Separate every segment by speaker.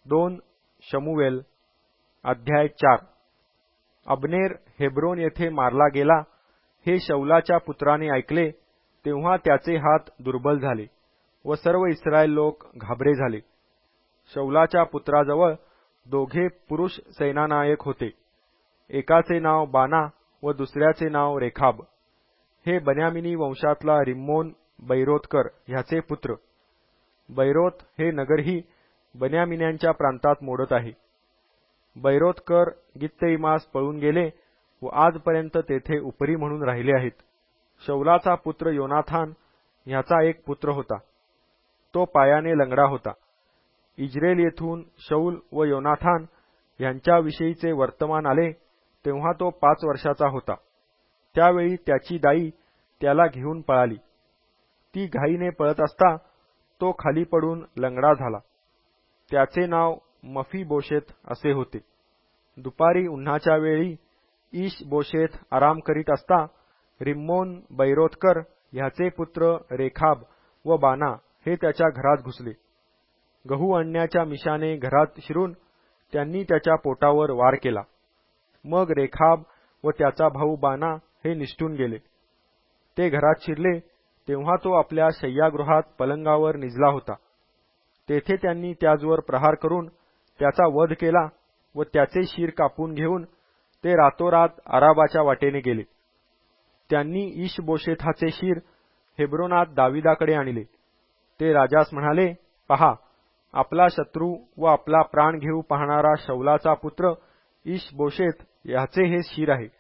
Speaker 1: 2 शमूएल अध्याय 4. Abner Hebron येथे मारला गेला हे शौलाच्या पुत्राने ऐकले तेव्हा त्याचे हात दुर्बल झाले व सर्व इस्रायल लोक घाबरे झाले. शौलाच्या पुत्राजवळ 2 पुरुष सेनानायक होते. एकाचे नाव बाना व दुसऱ्याचे नाव रेखाब. हे बन्यामिनी वंशातला रिम्मोन बैरोतकर ह्याचे पुत्र. बैरोत हे नगरही बन्यामिन्यांच्या प्रांतात मोडत आहे. बैरोतकर गित्तइमास पळून गेले व आजपर्यंत तेथे उपरी म्हणून राहिले आहेत. शौलाचा पुत्र योनाथान ह्याचा एक पुत्र होता. तो पायाने लंगडा होता. इज्रेल येथून शौल व योनाथान यांच्याविषयीचे वर्तमान आले तेव्हा तो 5 वर्षाचा होता. त्यावेळी त्याची दाई त्याला घेऊन पळाली. ती घाईने पळत असता तो खाली पडून लंगडा झाला. त्याचे नाव मफीबोशेत असे होते. दुपारी उन्हाच्या वेळी ईश-बोशेत आराम करीत असता रिम्मोन बैरोतकर ह्याचे पुत्र रेखाब व बाना हे त्याच्या घरात घुसले. गहू आणण्याच्या मिशाने घरात शिरून त्यांनी त्याच्या पोटावर वार केला. मग रेखाब व त्याचा भाऊ बाना हे निसटून गेले. ते घरात शिरले तेव्हा तो आपल्या शय्यागृहात पलंगावर निजला होता. तेथे त्यांनी त्याजवर प्रहार करून त्याचा वध केला व त्याचे शीर कापून घेऊन ते रातोरात आराबाच्या वाटेने गेले. त्यांनी ईश-बोशेथाचे शीर हेब्रोनात दाविदाकडे आणले. ते राजास म्हणाले, पहा, आपला शत्रू व आपला प्राण घेऊ पाहणारा शौलाचा पुत्र ईश-बोशेत ह्याचे हे शीर आहे.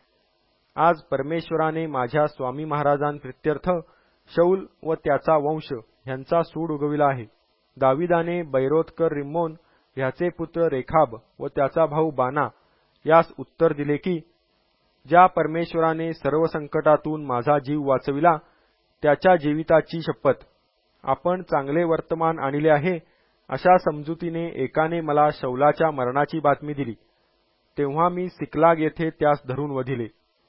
Speaker 1: आज परमेश्वराने माझ्या स्वामी महाराजांप्रित्यर्थ शौल व त्याचा वंश ह्यांचा सूड उगविला आहे. दाविदाने बैरोतकर रिम्मोन ह्याचे पुत्र रेखाब व त्याचा भाऊ बाना यास उत्तर दिले की, ज्या परमेश्वराने सर्व संकटातून माझा जीव वाचविला त्याच्या जीविताची शपथ, आपण चांगले वर्तमान आणले आहे अशा समजुतीने एकाने मला शौलाच्या मरणाची बातमी दिली. तेव्हा मी सिकलाग येथे त्यास धरून वधिले.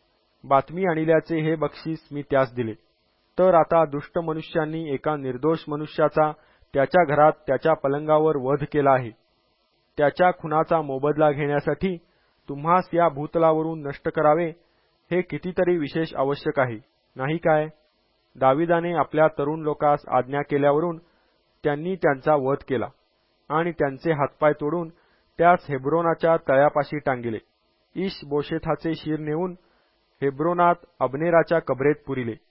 Speaker 1: बातमी आणल्याचे हे बक्षीस मी त्यास दिले. तर आता दुष्ट मनुष्यांनी एका निर्दोष मनुष्याचा त्याच्या घरात त्याच्या पलंगावर वध केला आहे. त्याच्या खुनाचा मोबदला घेण्यासाठी तुम्हास या भूतलावरून नष्ट करावे हे कितीतरी विशेष आवश्यक आहे, नाही काय? दाविदाने आपल्या तरुण लोकास आज्ञा केल्यावरून त्यांनी त्यांचा वध केला आणि त्यांचे हातपाय तोडून त्यास हेब्रोनाच्या तळ्यापाशी टांगिले. ईश-बोशेथाचे शीर नेऊन हेब्रोनात अब्नेराच्या कबरेत पुरिले.